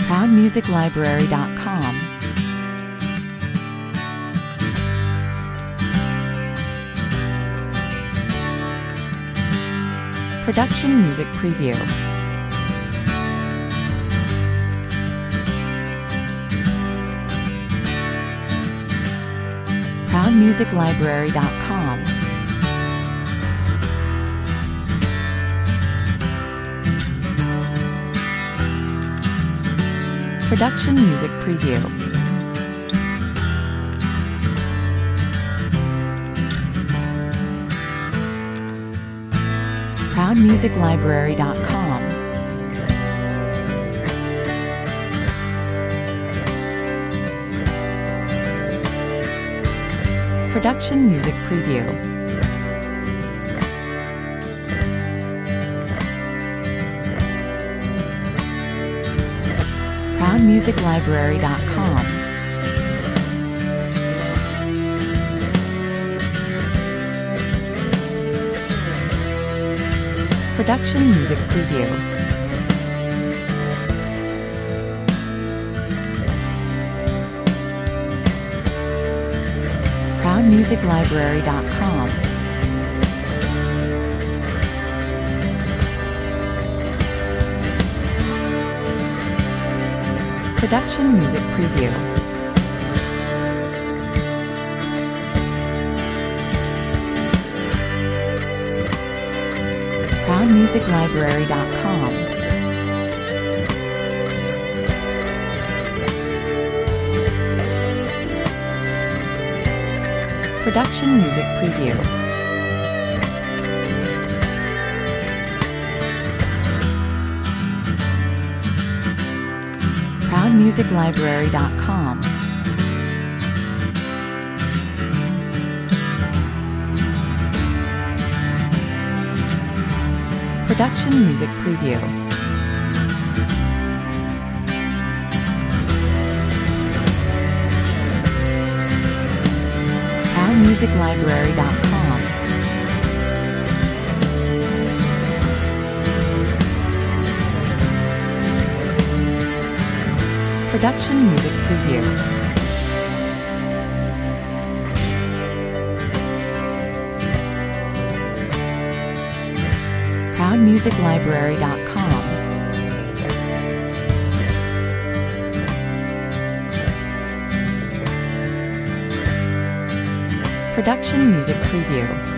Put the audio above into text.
ProudMusicLibrary.com. Production Music Preview. ProudMusicLibrary.com. Production Music Preview. ProudMusicLibrary.com. Production Music Preview. ProudMusicLibrary.com. Production Music Preview. ProudMusicLibrary.com. Production Music Preview. ProudMusicLibrary.com. Production Music Preview. ProudMusicLibrary.com. Production Music Preview. ProudMusicLibrary.com. Production Music Preview. ProudMusicLibrary.com. Production Music Preview.